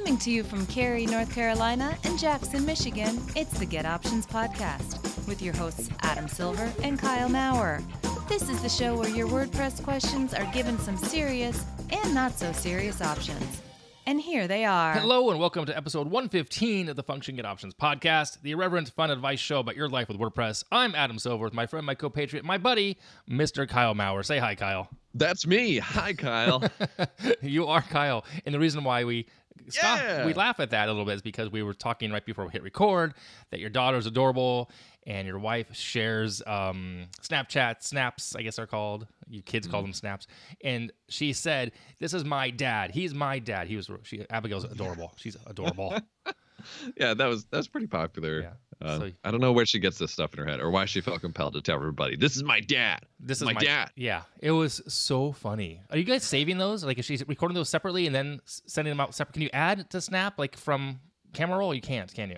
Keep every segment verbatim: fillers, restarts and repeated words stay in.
Coming to you from Cary, North Carolina and Jackson, Michigan, it's the Get Options Podcast with your hosts Adam Silver and Kyle Maurer. This is the show where your WordPress questions are given some serious and not so serious options. And here they are. Hello and welcome to episode one fifteen of the Function Get Options Podcast, the irreverent, fun advice show about your life with WordPress. I'm Adam Silver with my friend, my co-patriot, my buddy, Mister Kyle Maurer. Say hi, Kyle. That's me. Hi, Kyle. You are Kyle. And the reason why we stop, Yeah. we laugh at that a little bit is because we were talking right before we hit record that your daughter's adorable and your wife shares um, Snapchat, snaps, I guess they're called. You kids call them snaps. And she said, "This is my dad. He's my dad." He was. She, Abigail's adorable. She's adorable. Yeah, that was that was pretty popular. Yeah. Uh, So- I don't know where she gets this stuff in her head or why she felt compelled to tell everybody, "This is my dad. This is my, dad." Yeah, it was so funny. Are you guys saving those? Like, is she recording those separately and then s- sending them out separate? Can you add to Snap like from Camera Roll? You can't, can you?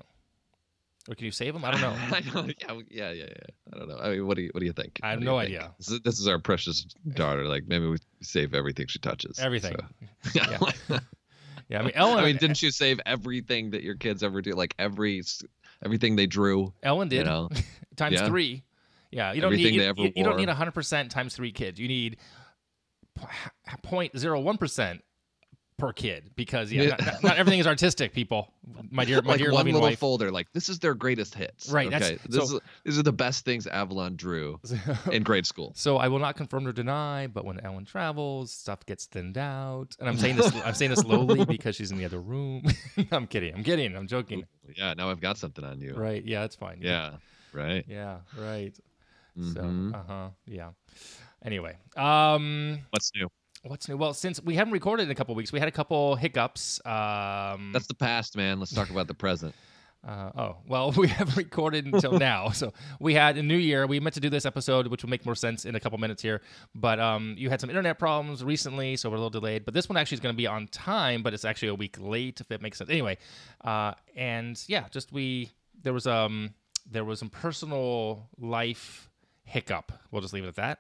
Or can you save them? I don't know. I know. Yeah, yeah, yeah, yeah. I don't know. I mean, what do you what do you think? I have What do no you think? idea. This is, this is our precious daughter. Like maybe we save everything she touches. Everything. So. Yeah. Yeah, I mean, Ellen. I mean, didn't you save everything that your kids ever do? Like every everything they drew. Ellen did You know? times Yeah. three. Yeah, you don't Everything need they you, ever you, you don't wore. need one hundred percent times three kids. You need zero point zero one percent per kid because yeah, Yeah. not, not, not everything is artistic. People, my dear, my like dear one loving little wife. folder, like this is their greatest hits. Right, that's- Okay. This so- is, these are the best things Avalon drew in grade school. So I will not confirm or deny, but when Ellen travels, stuff gets thinned out. And I'm saying this I'm saying this slowly because she's in the other room. I'm kidding. I'm kidding. I'm joking. Yeah, now I've got something on you. Right. Yeah, it's fine. Yeah. Right. Yeah, right. So, Mhm. uh-huh. Yeah. Anyway, um What's new? what's new? Well, since we haven't recorded in a couple weeks, we had a couple hiccups. Um That's the past, man. Let's talk about the present. Uh, oh, well, we haven't recorded until now. So we had a new year. We meant to do this episode, which will make more sense in a couple minutes here. But um, you had some internet problems recently, so we're a little delayed. But this one actually is going to be on time, but it's actually a week late, if it makes sense. Anyway, uh, and yeah, just we, there was, um, there was some personal life hiccup. We'll just leave it at that.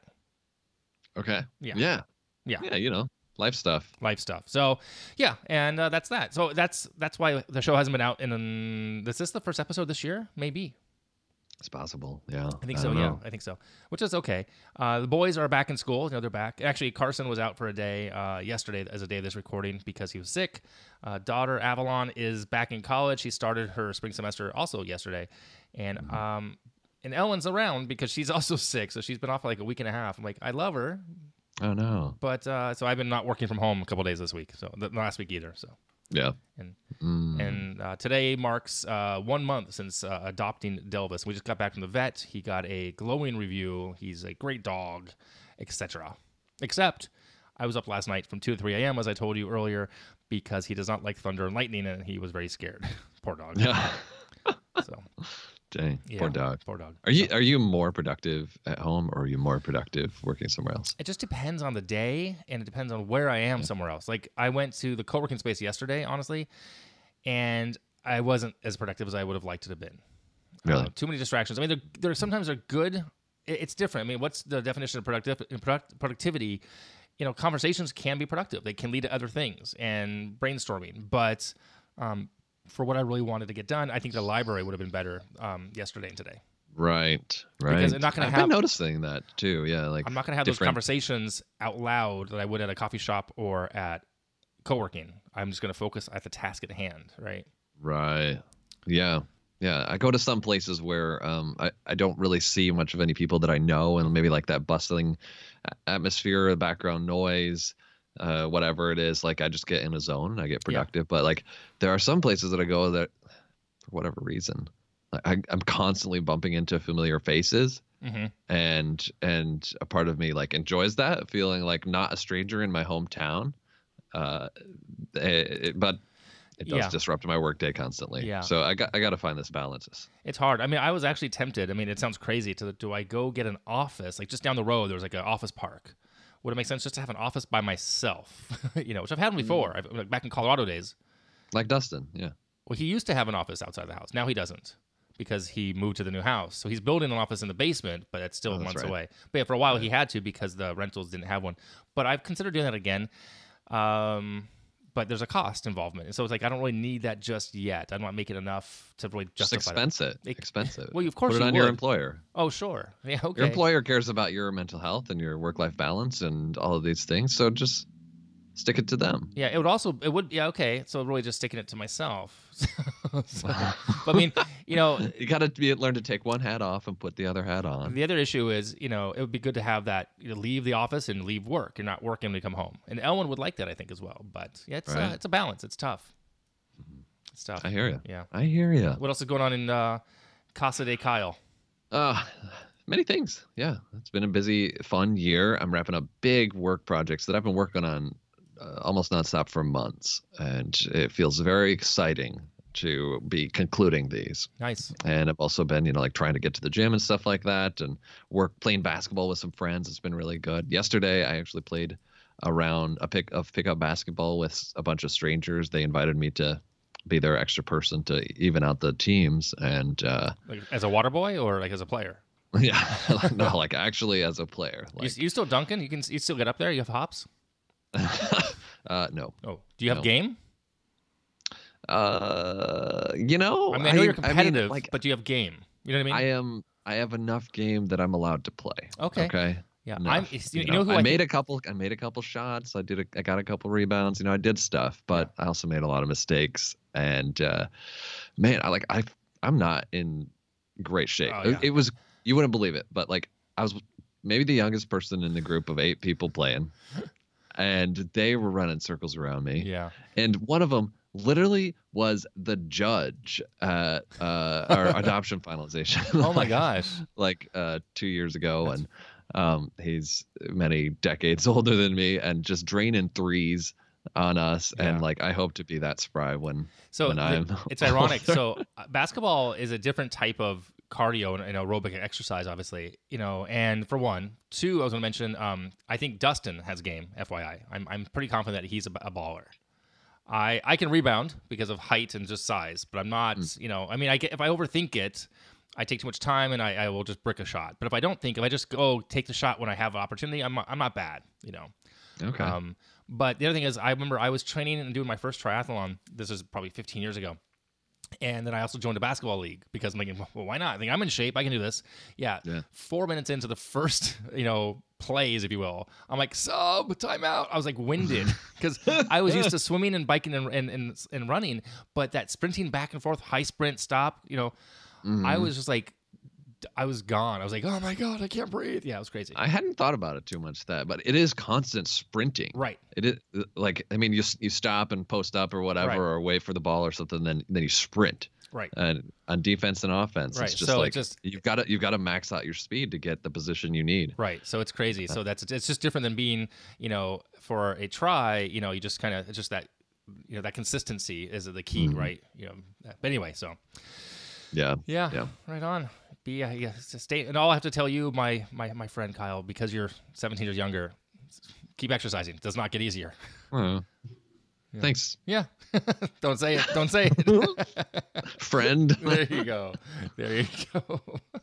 Okay. Yeah. Yeah. Yeah. Yeah. You know, life stuff. Life stuff. So, yeah, and uh, that's that. So that's that's why the show hasn't been out in. Um, is this the first episode this year? Maybe. It's possible. Yeah. I think so. don't Yeah, know. I think so. Which is okay. Uh, the boys are back in school. You know, they're back. Actually, Carson was out for a day uh, yesterday as a day of this recording because he was sick. Uh, daughter Avalon is back in college. She started her spring semester also yesterday, and Mm-hmm. um, and Ellen's around because she's also sick. So she's been off for like a week and a half. I'm like, I love her, Oh no. but uh, so I've been not working from home a couple days this week. So the last week either. So. Yeah. And Mm. and uh, today marks uh, one month since uh, adopting Delvis. We just got back from the vet. He got a glowing review. He's a great dog, et cetera. Except I was up last night from two to three a.m., as I told you earlier, because he does not like thunder and lightning, and he was very scared. Poor dog. Yeah. So, Dang. yeah, Poor dog. Poor dog. Are you are you more productive at home or are you more productive working somewhere else? It just depends on the day, and it depends on where I am somewhere else. Like, I went to the co-working space yesterday, honestly, and I wasn't as productive as I would have liked to have been. Really? Uh, too many distractions. I mean, they're, they're sometimes they're good. It- It's different. I mean, what's the definition of productive product, productivity? You know, conversations can be productive. They can lead to other things and brainstorming. But um, for what I really wanted to get done, I think the library would have been better um, yesterday and today. Right. Right. Because I'm not gonna I've have- been noticing that too. Yeah. Like I'm not going to have those different- conversations out loud that I would at a coffee shop or at co-working. I'm just going to focus at the task at hand, right? Right. Yeah. Yeah. I go to some places where um, I, I don't really see much of any people that I know, and maybe like that bustling a- atmosphere, the background noise, uh, whatever it is. Like I just get in a zone and I get productive. But like there are some places that I go that for whatever reason, I, I'm constantly bumping into familiar faces. Mm-hmm. and and a part of me like enjoys that feeling like not a stranger in my hometown. Uh, it, it- but it does Yeah. disrupt my workday constantly. Yeah. So I got I got to find this balance. It's hard. I mean, I was actually tempted. I mean, it sounds crazy. To do I go get an office like just down the road? There was like an office park. Would it make sense just to have an office by myself? You know, which I've had before. I've, like back in Colorado days. Like Dustin, yeah. Well, he used to have an office outside the house. Now he doesn't because he moved to the new house. So he's building an office in the basement, but it's still Oh, that's months right. away. But yeah, for a while he had to because the rentals didn't have one. But I've considered doing that again. Um, but there's a cost involvement. And so it's like, I don't really need that just yet. I'm not making enough to really Just justify expense that. it. Expense it. Well, of course Put it you on would. your employer. Oh, sure. Yeah, okay. Your employer cares about your mental health and your work-life balance and all of these things. So just stick it to them. Yeah, it would also, it would, yeah, okay. So really just sticking it to myself. So, but I mean, you know, You got to be learn to take one hat off and put the other hat on. the other issue is, you know, it would be good to have that, you know, leave the office and leave work. You're not working when you come home. And Elwin would like that, I think, as well. But yeah, it's, Right. uh, it's a balance. It's tough. It's tough. I hear you. Yeah. I hear you. What else is going on in uh, Casa de Kyle? Uh, many things. Yeah, it's been a busy, fun year. I'm wrapping up big work projects that I've been working on uh, almost nonstop for months, and it feels very exciting to be concluding these. Nice. And I've also been, you know, like trying to get to the gym and stuff like that, and work playing basketball with some friends. It's been really good. Yesterday, I actually played a round a pick of pickup basketball with a bunch of strangers. They invited me to be their extra person to even out the teams, and uh, Like, as a water boy or like as a player? yeah, no, like actually as a player. You, Like, you still dunking? You can you still get up there? You have hops? uh, no. Oh, do you have No. game? Uh, you know, I mean, I know you're I mean, competitive, like but do you have game? You know what I mean? I am. I have enough game that I'm allowed to play. Okay. Okay. yeah, Enough, I'm. You, you you know, know who I, I made think- a couple. I made a couple shots. I did. A, I got a couple rebounds. You know, I did stuff, but I also made a lot of mistakes. And uh, man, I like. I. I'm not in great shape. Oh, It- yeah. it was. You wouldn't believe it, but like I was maybe the youngest person in the group of eight people playing, and they were running circles around me. Yeah. And one of them literally was the judge at uh, our adoption finalization. Oh my like- gosh. Like uh, two years ago, That's- and um, he's many decades older than me, and just draining threes on us. Yeah. And like, I hope to be that spry when So when the- I'm. it's ironic. So uh, basketball is a different type of cardio and, and aerobic exercise, obviously. You know, and for one, two, I was going to mention. Um, I think Dustin has game. F Y I. I'm I'm pretty confident that he's a, a baller. I I can rebound because of height and just size, but I'm not. You know, I mean, I get, if I overthink it, I take too much time and I, I will just brick a shot. But if I don't think, if I just go take the shot when I have an opportunity, I'm I'm not bad. You know. Okay. Um, but the other thing is, I remember I was training and doing my first triathlon. This is probably fifteen years ago. And then I also joined a basketball league because I'm thinking, well, why not? I think I'm in shape. I can do this. Yeah. Yeah. Four minutes into the first, you know, plays, if you will, I'm like, sub, timeout. I was like winded because I was used to swimming and biking and, and, and, and running. But that sprinting back and forth, high sprint, stop, you know, I was just like, I was gone. I was like, oh my God, I can't breathe. Yeah, it was crazy. I hadn't thought about it too much that, but it is constant sprinting. Right. It is like, I mean, you you stop and post up or whatever, Right. or wait for the ball or something, then then you sprint. Right. And on defense and offense, Right, it's just so it like just- you've got to you've got to max out your speed to get the position you need. Right. So it's crazy. So that's it's just different than being, you know, for a try, you know, you just kind of it's just that you know, that consistency is the key, right? You know. But anyway, so Yeah. yeah, Yeah. right on. Be uh, yeah, it's a state and all I have to tell you, my my my friend Kyle, because you're seventeen years younger, keep exercising. It does not get easier. Uh, Thanks, Yeah. Don't say it. Don't say it. friend. There you go. There you go.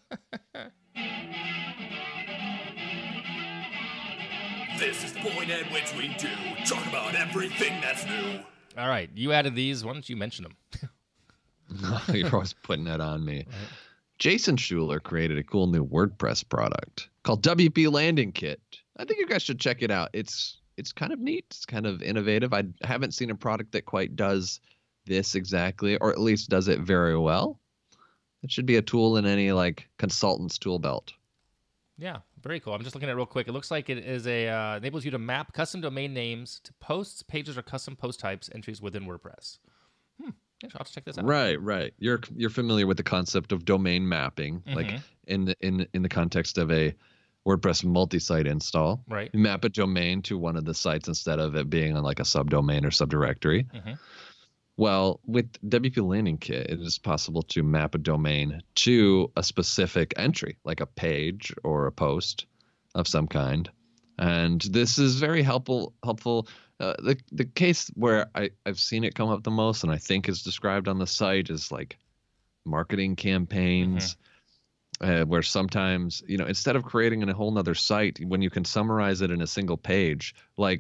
This is the point at which we do talk about everything that's new. All right. You added these. Why don't you mention them? You're always putting that on me. Jason Schuler created a cool new WordPress product called W P Landing Kit. I think you guys should check it out. It's it's kind of neat. It's kind of innovative. I haven't seen a product that quite does this exactly, or at least does it very well. It should be a tool in any like consultant's tool belt. Yeah, very cool. I'm just looking at it real quick. It looks like it is a uh, enables you to map custom domain names to posts, pages, or custom post types entries within WordPress. Hmm. Yeah, I'll have to check this out. Right, right. You're you're familiar with the concept of domain mapping, like Mhm. in the in in the context of a WordPress multi-site install. Right. You map a domain to one of the sites instead of it being on like a subdomain or subdirectory. Mhm. Well, with W P Landing Kit, it is possible to map a domain to a specific entry, like a page or a post of some kind. And this is very helpful. Helpful. Uh, the the case where I, I've seen it come up the most, and I think is described on the site, is like marketing campaigns, uh, where sometimes, you know, instead of creating a whole nother site, when you can summarize it in a single page, like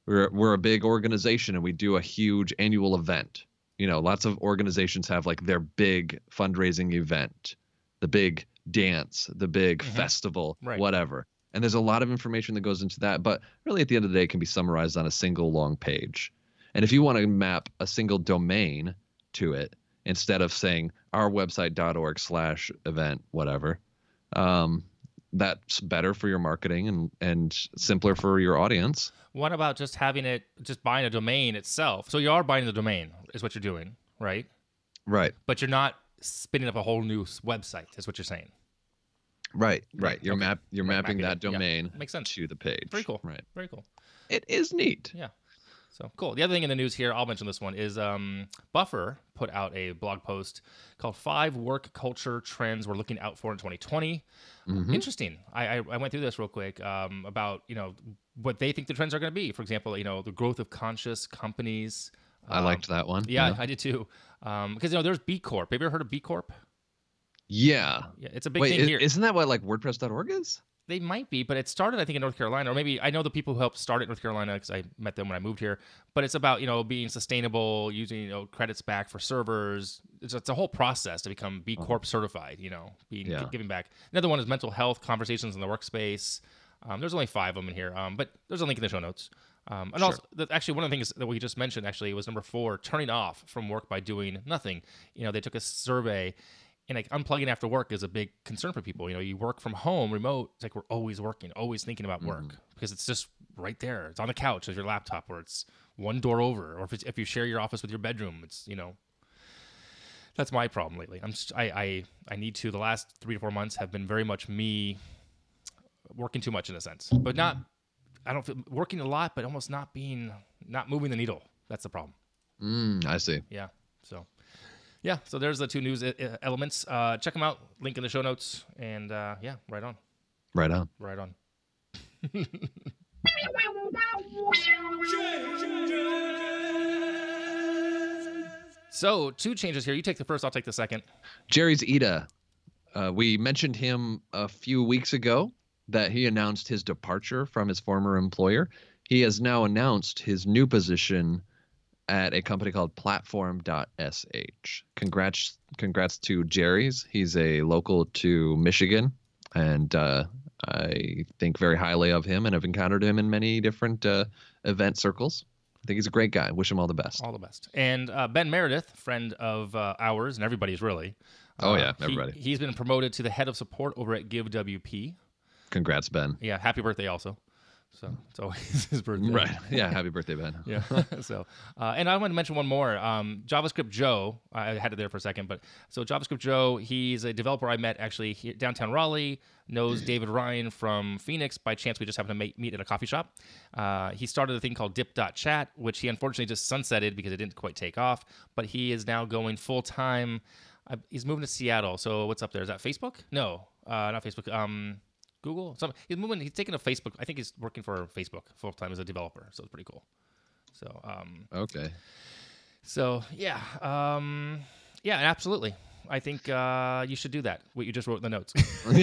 we're we're a big organization and we do a huge annual event. You know, lots of organizations have like their big fundraising event, the big dance, the big Mhm. festival, Right. whatever. And there's a lot of information that goes into that, but really at the end of the day, it can be summarized on a single long page. And if you want to map a single domain to it, instead of saying our website.org slash event, whatever, um, that's better for your marketing and, and simpler for your audience. What about just having it, just buying a domain itself? So you are buying the domain, is what you're doing, right? Right. But you're not spinning up a whole new s- website, is what you're saying. Right. Right. You're Okay. map you're Right, mapping mapping that it. Yeah. domain Makes sense. to the page. Very cool. Right. Very cool. It is neat. Yeah. So cool. The other thing in the news here, I'll mention this one, is um, Buffer put out a blog post called Five Work Culture Trends We're Looking Out For in twenty twenty. Mhm. Interesting. I, I, I went through this real quick um, about, you know, what they think the trends are going to be. For example, you know, the growth of conscious companies. I Um, liked that one. Yeah, I did too. Um, because, you know, there's B Corp. Have you ever heard of B Corp? Yeah. Yeah, it's a big Wait, thing i- here. isn't that what like WordPress dot org is? They might be, but it started, I think, in North Carolina, or maybe I know the people who helped start it in North Carolina because I met them when I moved here. But it's about, you know, being sustainable, using, you know, credits back for servers. It's, it's a whole process to become B Corp certified, you know, being Yeah. giving back. Another one is mental health conversations in the workspace. Um, there's only five of them in here, um, but there's a link in the show notes. Um, and Sure. also, the, actually, one of the things that we just mentioned actually was number four, turning off from work by doing nothing. You know, they took a survey. And like unplugging after work is a big concern for people. You know, you work from home, remote. It's like we're always working, always thinking about work Mm-hmm. because it's just right there. It's on the couch with your laptop, or it's one door over, or if it's, if you share your office with your bedroom, it's, you know. That's my problem lately. I'm just, I I I need to. The last three to four months have been very much me working too much in a sense, but not. I don't feel working a lot, but almost not being not moving the needle. That's the problem. Mm, I see. Yeah. So, yeah. So there's the two news e- e- elements. Uh, check them out. Link in the show notes. And uh, yeah, right on. Right on. Right on. So two changes here. You take the first. I'll take the second. Jerry's Ida. Uh, we mentioned him a few weeks ago that he announced his departure from his former employer. He has now announced his new position at a company called platform dot s h. Congrats, congrats to Jerry's. He's a local to Michigan, and uh, I think very highly of him and have encountered him in many different uh, event circles. I think he's a great guy. Wish him all the best. All the best. And uh, Ben Meredith, friend of uh, ours and everybody's really. Oh, uh, yeah, he- everybody. he's been promoted to the head of support over at Give W P. Congrats, Ben. Yeah, happy birthday also. So it's always his birthday. Right. Yeah. Happy birthday, Ben. Yeah. so, uh, and I want to mention one more. Um, JavaScript Joe, I had it there for a second, but so JavaScript Joe, he's a developer I met actually here, downtown Raleigh. Knows David Ryan from Phoenix by chance. We just happened to meet, meet at a coffee shop. Uh, he started a thing called dip dot chat, which he unfortunately just sunsetted because it didn't quite take off. But he is now going full time. Uh, he's moving to Seattle. So what's up there? Is that Facebook? No, uh, not Facebook. Um, Google. Some he's moving. He's taking a Facebook. I think he's working for Facebook full time as a developer. So it's pretty cool. So um, Okay. so yeah, um, yeah, absolutely. I think uh, you should do that. What you just wrote in the notes.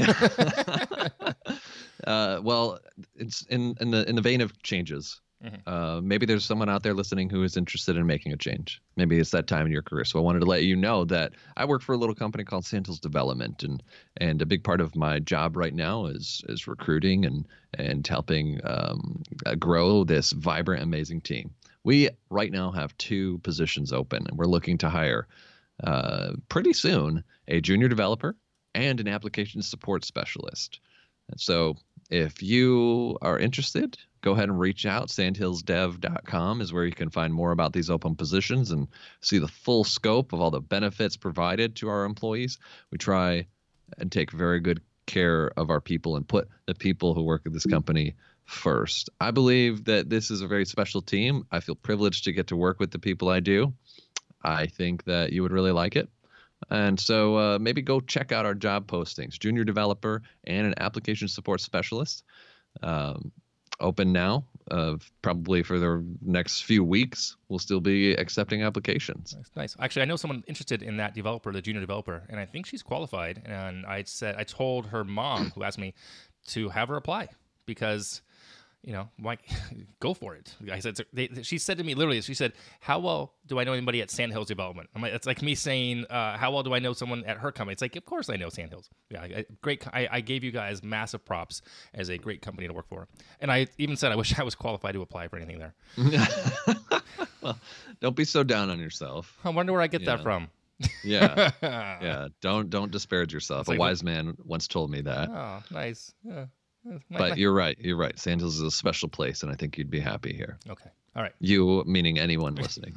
uh, well, it's in, in the in the vein of changes. Mhm. Uh, maybe there's someone out there listening who is interested in making a change. Maybe it's that time in your career. So I wanted to let you know that I work for a little company called Sandhills Development, and and a big part of my job right now is is recruiting and and helping um, uh, grow this vibrant, amazing team. We right now have two positions open, and we're looking to hire uh, pretty soon a junior developer and an application support specialist. And so if you are interested, go ahead and reach out. sandhills dev dot com is where you can find more about these open positions and see the full scope of all the benefits provided to our employees. We try and take very good care of our people and put the people who work at this company first. I believe that this is a very special team. I feel privileged to get to work with the people I do. I think that you would really like it. And so uh, maybe go check out our job postings, junior developer and an application support specialist. Um, open now, uh, probably for the next few weeks. We'll still be accepting applications. Nice, nice. Actually, I know someone interested in that developer, the junior developer, and I think she's qualified. And I said, I told her mom, who asked me, to have her apply because, you know, why go for it? I said, they, she said to me literally, she said, how well do I know anybody at Sandhills Development? I'm like, it's like me saying, uh, how well do I know someone at her company? It's like, of course I know Sandhills. Yeah, I, great. I, I gave you guys massive props as a great company to work for. And I even said, I wish I was qualified to apply for anything there. Well, don't be so down on yourself. I wonder where I get Yeah. that from. Yeah. Yeah. Don't don't disparage yourself. It's A like- wise man once told me that. Oh, nice. Yeah. My- But my- you're right. You're right. Sandhills is a special place, and I think you'd be happy here. okay. All right. You, meaning anyone listening.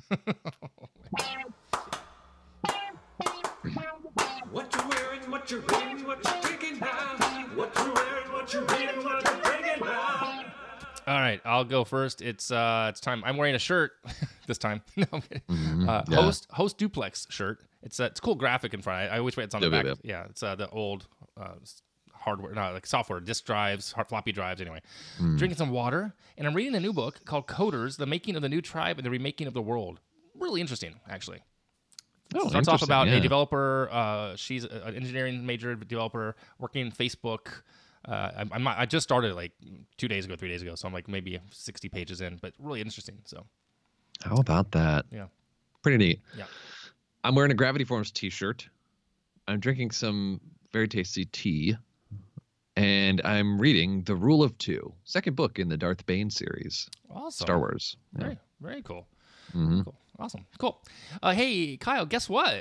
What you wearing, what you reading, what you drinking now? What you wearing, what you reading, what you drinking now? All right, I'll go first. It's uh, it's time. I'm wearing a shirt this time. No, I'm kidding. Mhm, Uh, yeah. Host Host Duplex shirt. It's a it's a cool graphic in front. I, I wish it's on the Yeah, back. yeah, Yeah, it's uh, the old uh, s- hardware, no, like software, disk drives, hard floppy drives. Anyway, Mm. drinking some water, and I'm reading a new book called Coders: The Making of the New Tribe and the Remaking of the World. Really interesting, actually. Oh, Starts off interesting, about yeah. a developer. Uh, she's a- an engineering major developer working in Facebook. Uh, I'm, I'm not, I just started like two days ago, three days ago, so I'm like maybe sixty pages in, but really interesting. So How about that? yeah, Pretty neat. yeah. I'm wearing a Gravity Forms t-shirt. I'm drinking some very tasty tea. And I'm reading The Rule of Two, second book in the Darth Bane series, Awesome. Star Wars. Yeah. Very, very cool. Mhm. Cool. Awesome. Cool. Uh, hey, Kyle, guess what?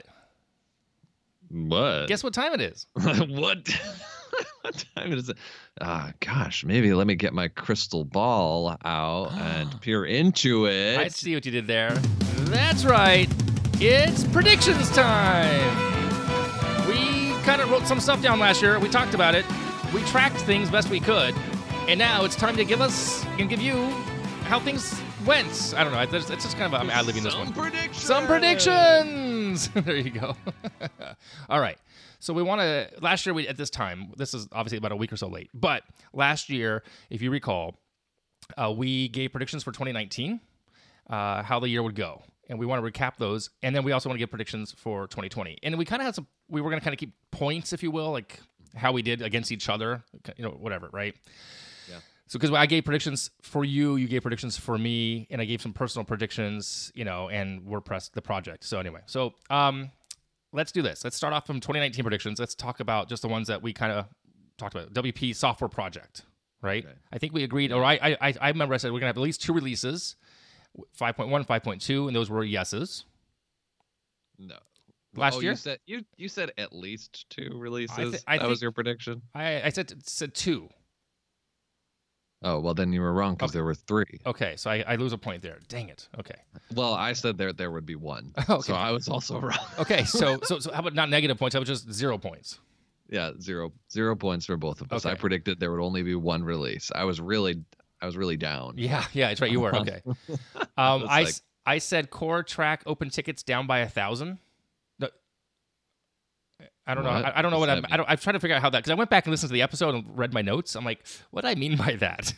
What? Guess what time it is? what? What time is it? Ah, gosh, maybe let me get my crystal ball out and peer into it. I see what you did there. That's right. It's predictions time. We kind of wrote some stuff down last year. We talked about it. We tracked things best we could. And now it's time to give us and give you how things went. I don't know. It's it's just kind of, I'm ad-libbing this one. Some predictions. Some predictions. There you go. All right. So we want to, last year we, at this time, this is obviously about a week or so late, but last year, if you recall, uh, we gave predictions for twenty nineteen, uh, how the year would go. And we want to recap those. And then we also want to give predictions for twenty twenty. And we kind of had some, we were going to kind of keep points, if you will, like how we did against each other, you know, whatever, right? Yeah. So because I gave predictions for you, you gave predictions for me, and I gave some personal predictions, you know, and WordPress, the project. So anyway, so um, let's do this. Let's start off from twenty nineteen predictions. Let's talk about just the ones that we kind of talked about. W P software project, right? Okay. I think we agreed, or I, I, I remember I said we're gonna have at least two releases, five point one, five point two, and those were yeses. No. Last oh, year? You said, you, you said at least two releases. thi- I that was think- your prediction? I, I said said two. Oh, well, then you were wrong because Okay. there were three. Okay, so I, I lose a point there. Dang it. Okay. Well, I said there there would be one. Okay. So I was also wrong. Okay. So so so how about not negative points? How about just zero points? Yeah, zero zero points for both of us. I Okay. predicted there would only be one release. I was really I was really down. Yeah, yeah, that's right. You were okay. Um, was I, like- s- I said core track open tickets down by a thousand. No, I don't know. What? I, I don't know What's what I'm. that I don't. I've tried to figure out how that because I went back and listened to the episode and read my notes. I'm like, what do I mean by that?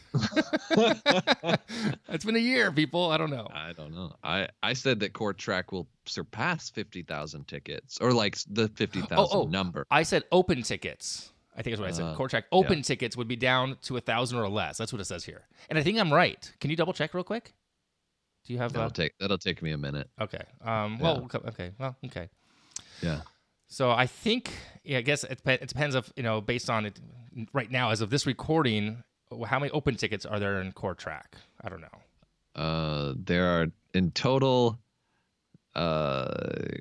It's been a year, people. I don't know. I don't know. I, I said that Core Track will surpass fifty thousand tickets or like s- the fifty thousand oh. number. I said open tickets. I think is what I said. Uh, Core track open tickets would be down to a thousand or less. That's what it says here, and I think I'm right. Can you double check real quick? Do you have? That'll Uh, take that'll take me a minute. okay. Um. Well. Okay. Well. Okay. Yeah. So I think, yeah, I guess it, dep- it depends of, you know, based on it right now, as of this recording, how many open tickets are there in Core Track? I don't know. Uh, there are in total, uh,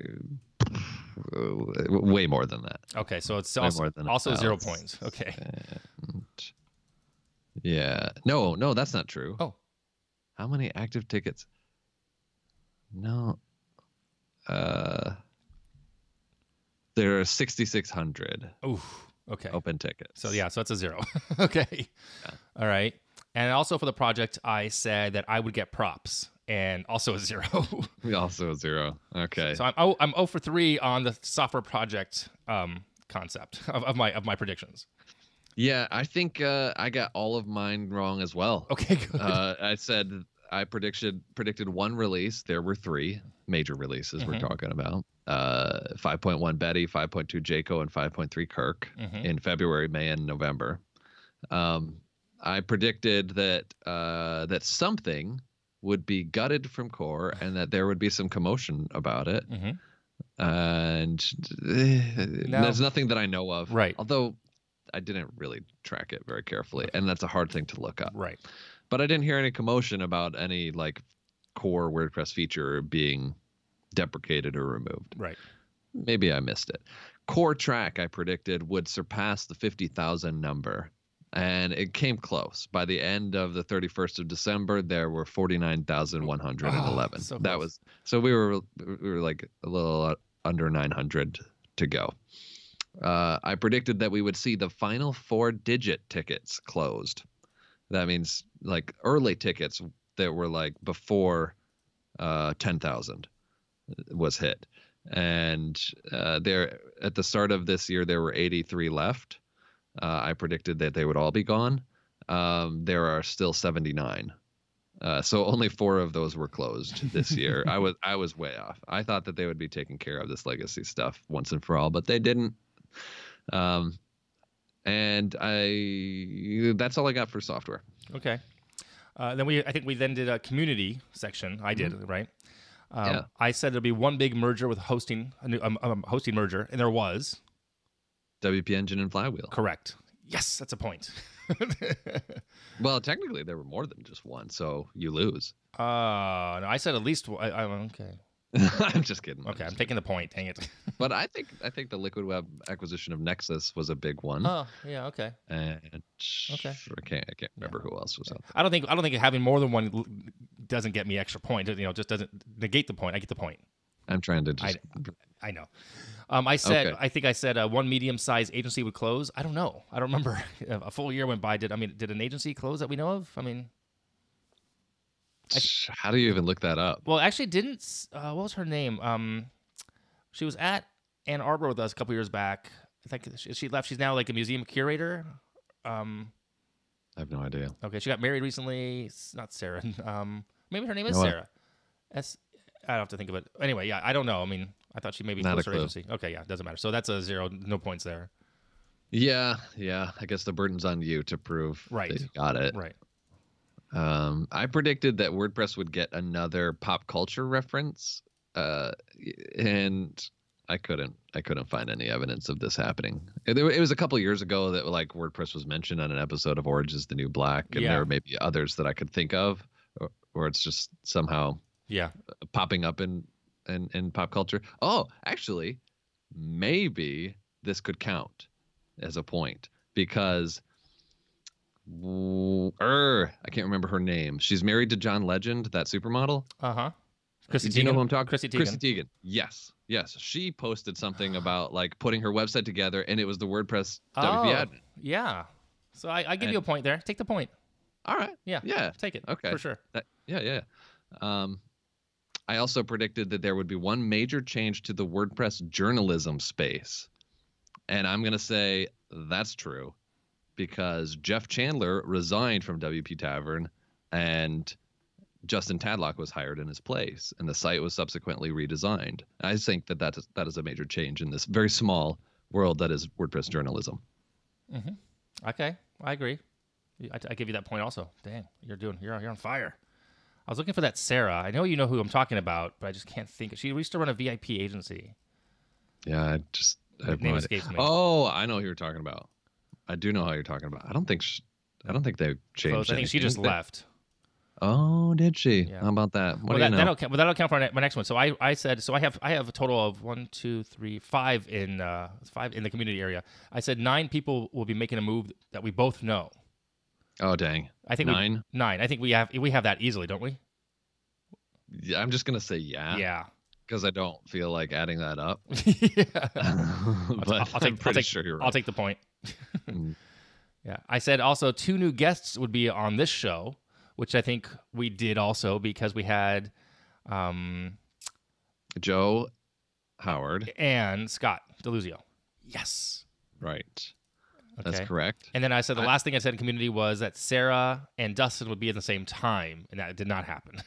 way more than that. Okay, so it's Way also, more than a also zero thousand. points. Okay. And- yeah. No, no, that's not true. Oh. How many active tickets? No. Uh, there are sixty-six hundred Ooh, okay. open tickets. So, yeah, so that's a zero. Okay. All right. And also for the project, I said that I would get props and also a zero. Also a zero. Okay. So I'm oh, I'm zero for three on the software project um, concept of, of my of my predictions. Yeah, I think uh, I got all of mine wrong as well. Okay, good. Uh, I said I predicted predicted one release. There were three major releases Mhm. we're talking about. Uh, five point one Betty, five point two Jaco, and five point three Kirk Mhm. in February, May, and November. Um, I predicted that uh, that something would be gutted from core and that there would be some commotion about it. Mm-hmm. And uh, No. there's nothing that I know of. Right. Although I didn't really track it very carefully, and that's a hard thing to look up. Right. But I didn't hear any commotion about any like core WordPress feature being deprecated or removed. Right. Maybe I missed it. Core track I predicted would surpass the fifty thousand number, and it came close. By the end of the thirty-first of December, there were forty-nine thousand one hundred eleven. Oh, so that close. was so we were we were like a little under nine hundred to go. Uh, I predicted that we would see the final four-digit tickets closed. That means like early tickets that were like before uh, ten thousand was hit. And uh, there at the start of this year, there were eighty-three left. Uh, I predicted that they would all be gone. Um, there are still seventy-nine. Uh, so only four of those were closed this year. I was I was way off. I thought that they would be taking care of this legacy stuff once and for all, but they didn't. Um, and I that's all I got for software. Okay. Uh, then we, I think we then did a community section. I did, right? Um, Yeah. I said there'd be one big merger with hosting, a new um, um, hosting merger, and there was. W P Engine and Flywheel. Correct. Yes, that's a point. Well, technically there were more than just one, so you lose. Uh, no, I said at least. one- I, I, okay. I'm just kidding. Okay, I'm taking the point. Dang it. But I think I think the Liquid Web acquisition of Nexus was a big one. Oh, yeah. Okay. And Okay. I can't I can't remember who else was out there. I don't think I don't think having more than one l- doesn't get me extra point. You know, just doesn't negate the point. I get the point. I'm trying to just I know. Um, I said, Okay. I think I said uh, one medium-sized agency would close. I don't know. I don't remember. A full year went by. Did I mean did an agency close that we know of? I mean, how do you even look that up? well, actually, didn't. s- Uh, what was her name? Um, she was at Ann Arbor with us a couple years back. I think she, she left. She's now like a museum curator. Um, I have no idea. okay, she got married recently. It's not Sarah. Um, maybe her name is No, I- Sarah. S. I don't have to think of it. Anyway, yeah, I don't know. I mean, I thought she maybe Not a closed her clue. agency. Okay, yeah, doesn't matter. So that's a zero. No points there. Yeah, yeah. I guess the burden's on you to prove Right. that you got it. Right. Um, I predicted that WordPress would get another pop culture reference, uh, and I couldn't. I couldn't find any evidence of this happening. It, it was a couple years ago that like WordPress was mentioned on an episode of Orange is the New Black, and Yeah. there may be others that I could think of, or, or it's just somehow Yeah. popping up in, in in pop culture. Oh, actually, maybe this could count as a point because er, I can't remember her name. She's married to John Legend, that supermodel. Uh huh. Chrissy Do you know Teigen? who I'm talking? Chrissy Teigen. Chrissy Teigen. Yes, yes. She posted something about like putting her website together, and it was the WordPress W P Oh, admin. yeah. So I, I give And- you a point there. Take the point. All right. Yeah. Yeah. Take it. Okay. For sure. That, yeah, yeah. Um, I also predicted that there would be one major change to the WordPress journalism space. And I'm going to say that's true because Jeff Chandler resigned from W P Tavern and Justin Tadlock was hired in his place, and the site was subsequently redesigned. I think that that is, that is a major change in this very small world that is WordPress journalism. Okay. I agree. I, I give you that point also. Dang, you're doing. You're you're on fire. I was looking for that Sarah. I know you know who I'm talking about, but I just can't think. She used to run a V I P agency. Yeah, I just I have Name no idea. escapes me. Oh, I know who you're talking about. I do know how you're talking about. I don't think sh I don't think they changed. Close. I think she anything. just They- left. Oh, did she? Yeah. How about that? What Well, do that, you know? that'll count. Well, that'll count for my ne- my next one. So I, I said so. I have I have a total of one, two, three, five in uh, five in the community area. I said nine people will be making a move that we both know. Oh, dang. I think we- Nine? nine. I think we have we have that easily, don't we? Yeah, I'm just gonna say yeah. Yeah. Because I don't feel like adding that up. yeah. but I'll, I'll take, I'm I'll pretty take, sure you're right. I'll take the point. Mm. Yeah. I said also two new guests would be on this show, which I think we did also because we had um, Joe Howard. and Scott Deluzio. Yes. Right. Okay. That's correct. And then I said the I- last thing I said in community was that Sarah and Dustin would be at the same time, and that did not happen.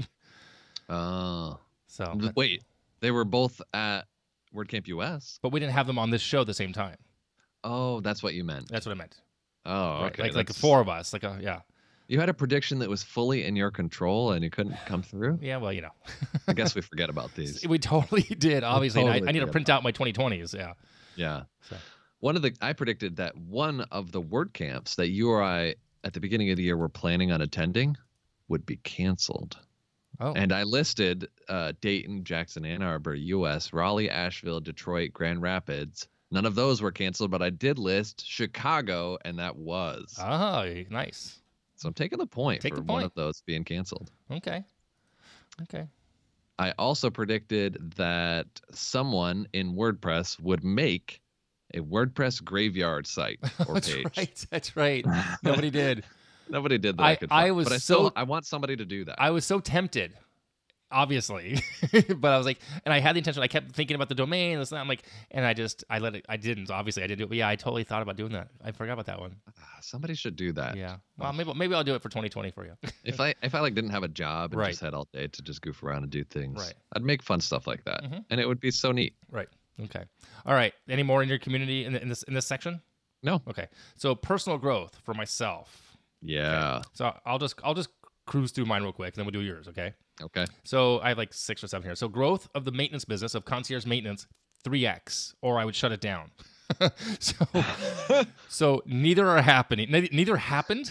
Oh. so, Wait. They were both at WordCamp U S. but we didn't have them on this show at the same time. Oh, that's what you meant. That's what I meant. Oh, Right, okay. like like that's- four of us. Like a yeah, You had a prediction that was fully in your control and you couldn't come through? yeah. Well, you know, I guess we forget about these. we totally did. Obviously, and totally I, I need to forget print out my twenty twenties. Yeah. Yeah. So. One of the I predicted that one of the word camps that you or I at the beginning of the year were planning on attending would be canceled. Oh. And I listed uh, Dayton, Jackson, Ann Arbor, U S, Raleigh, Asheville, Detroit, Grand Rapids. None of those were canceled, but I did list Chicago, and that was. Oh, nice. So I'm taking the point Take for the one point. of those being canceled. Okay. Okay. I also predicted that someone in WordPress would make a WordPress graveyard site or That's page. right. That's right. Nobody did. Nobody did that. I, I- could I find, was but I so- still I want somebody to do that. I was so tempted, obviously, but I was like, and I had the intention. I kept thinking about the domain. This, and that. I'm like, and I just, I let it. I didn't. Obviously, I didn't do it. But yeah, I totally thought about doing that. I forgot about that one. Ah, somebody should do that. Yeah. Well, maybe maybe I'll do it for twenty twenty for you. If I if I like didn't have a job and Right. just had all day to just goof around and do things, Right. I'd make fun stuff like that, Mhm. and it would be so neat. Right. Okay. All right. Any more in your community in, in this in this section? No. Okay. So personal growth for myself. Yeah. So I'll just I'll just cruise through mine real quick, and then we'll do yours. Okay. Okay. So I have like six or seven here. So growth of the maintenance business of concierge maintenance, three X, or I would shut it down. so, so neither are happening. Neither, neither happened.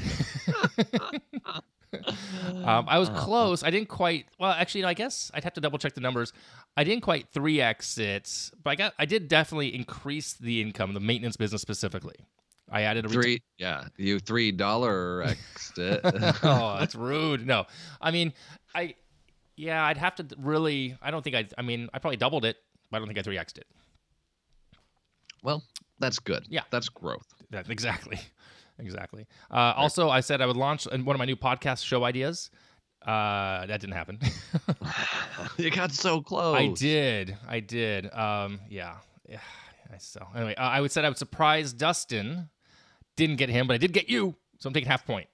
um, I was close. I didn't quite. Well, actually, I guess I'd have to double check the numbers. I didn't quite three X it, but I got. I did definitely increase the income, the maintenance business specifically. I added a reta- Three. Yeah. You three dollar X'd it. oh, that's rude. No, I mean, I, yeah, I'd have to really. I don't think I. I mean, I probably doubled it, but I don't think I three X'd it. Well, that's good. Yeah. That's growth. That, exactly, exactly. Uh, also, I said I would launch one of my new podcast show ideas. Uh, that didn't happen. You got so close. I did. I did. Um, yeah. Yeah. I so anyway, uh, I would said I would surprise Dustin. Didn't get him, but I did get you. So I'm taking half point.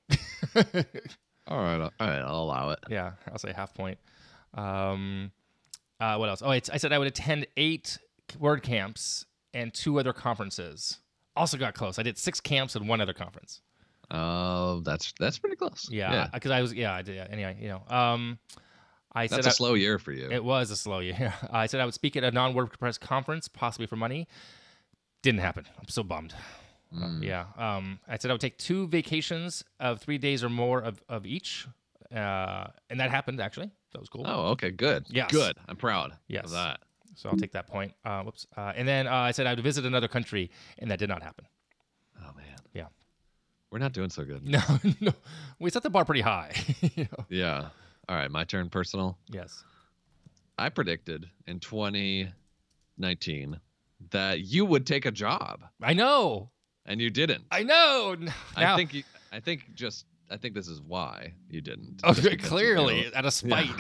All right. All right. I'll allow it. Yeah, I'll say half point. Um, uh, what else? Oh, it's, I said I would attend eight word camps and two other conferences. Also got close. I did six camps and one other conference. Oh, that's that's pretty close. Yeah, because I was yeah. I did. Yeah. Anyway, you know, um, I That's said a I- slow year for you. It was a slow year. I said I would speak at a non-WordPress conference, possibly for money. Didn't happen. I'm so bummed. Uh, Mm. yeah. Um, I said I would take two vacations of three days or more of, of each. Uh, and that happened, actually. That was cool. Oh, okay. Good. Yes. Good. I'm proud Yes. of that. So I'll take that point. Uh, whoops. Uh, and then uh, I said I would visit another country, and that did not happen. Oh, man. Yeah. We're not doing so good. No, no. We set the bar pretty high. you know? Yeah. All right. My turn, personal. Yes. I predicted in twenty nineteen that you would take a job, I know. and you didn't. I know. N- I Now, think you, I think just I think this is why you didn't. Oh, Just because you clearly, know- out of spite.